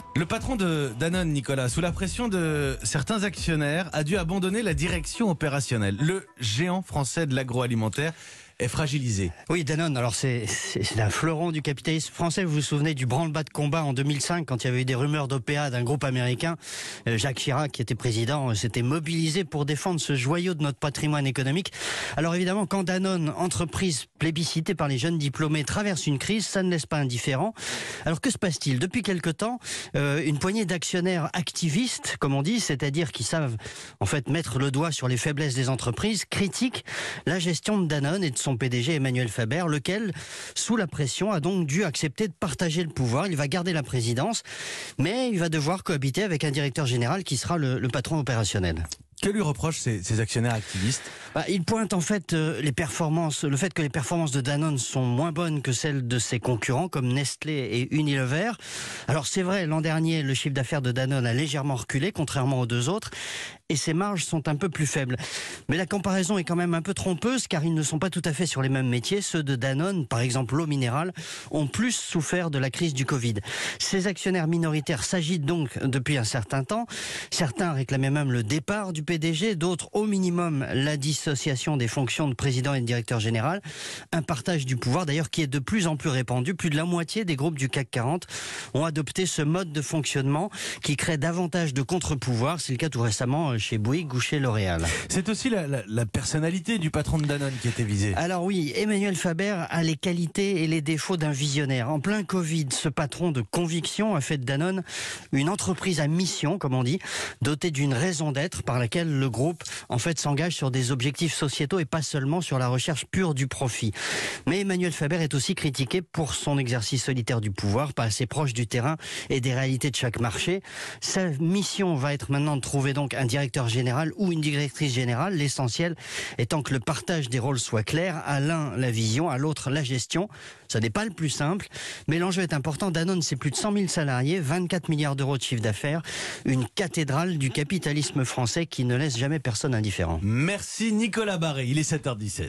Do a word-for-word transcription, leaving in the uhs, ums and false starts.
Le patron de Danone, Nicolas, sous la pression de certains actionnaires, a dû abandonner la direction opérationnelle. Le géant français de l'agroalimentaire est fragilisé. Oui, Danone, alors c'est c'est un fleuron du capitalisme français. Vous vous souvenez du branle-bas de combat en deux mille cinq, quand il y avait eu des rumeurs d'O P A d'un groupe américain. Jacques Chirac, qui était président, s'était mobilisé pour défendre ce joyau de notre patrimoine économique. Alors évidemment, quand Danone, entreprise plébiscitée par les jeunes diplômés, traverse une crise, ça ne laisse pas indifférent. Alors que se passe-t-il? Depuis quelque temps, euh, une poignée d'actionnaires activistes, comme on dit, c'est-à-dire qui savent en fait mettre le doigt sur les faiblesses des entreprises, critiquent la gestion de Danone et de son Son P D G Emmanuel Faber, lequel, sous la pression, a donc dû accepter de partager le pouvoir. Il va garder la présidence, mais il va devoir cohabiter avec un directeur général qui sera le, le patron opérationnel. Que lui reprochent ces, ces actionnaires activistes? Bah, il pointe en fait euh, les performances, le fait que les performances de Danone sont moins bonnes que celles de ses concurrents comme Nestlé et Unilever. Alors c'est vrai, l'an dernier, le chiffre d'affaires de Danone a légèrement reculé, contrairement aux deux autres, et ses marges sont un peu plus faibles. Mais la comparaison est quand même un peu trompeuse, car ils ne sont pas tout à fait sur les mêmes métiers. Ceux de Danone, par exemple l'eau minérale, ont plus souffert de la crise du Covid. Ces actionnaires minoritaires s'agitent donc depuis un certain temps. Certains réclamaient même le départ du P D G, d'autres au minimum la dissociation des fonctions de président et de directeur général. Un partage du pouvoir d'ailleurs qui est de plus en plus répandu. Plus de la moitié des groupes du C A C quarante ont adopté ce mode de fonctionnement qui crée davantage de contre-pouvoirs. C'est le cas tout récemment chez Bouygues ou chez L'Oréal. C'est aussi la, la, la personnalité du patron de Danone qui était visée. Alors oui, Emmanuel Faber a les qualités et les défauts d'un visionnaire. En plein Covid, ce patron de conviction a fait de Danone une entreprise à mission, comme on dit, dotée d'une raison d'être par laquelle le groupe en fait s'engage sur des objectifs sociétaux et pas seulement sur la recherche pure du profit. Mais Emmanuel Faber est aussi critiqué pour son exercice solitaire du pouvoir, pas assez proche du terrain et des réalités de chaque marché. Sa mission va être maintenant de trouver donc un directeur général ou une directrice générale, l'essentiel étant que le partage des rôles soit clair, à l'un la vision, à l'autre la gestion. Ça n'est pas le plus simple, mais l'enjeu est important. Danone, c'est plus de cent mille salariés, vingt-quatre milliards d'euros de chiffre d'affaires, une cathédrale du capitalisme français qui ne laisse jamais personne indifférent. Merci Nicolas Barré, il est sept heures dix-sept.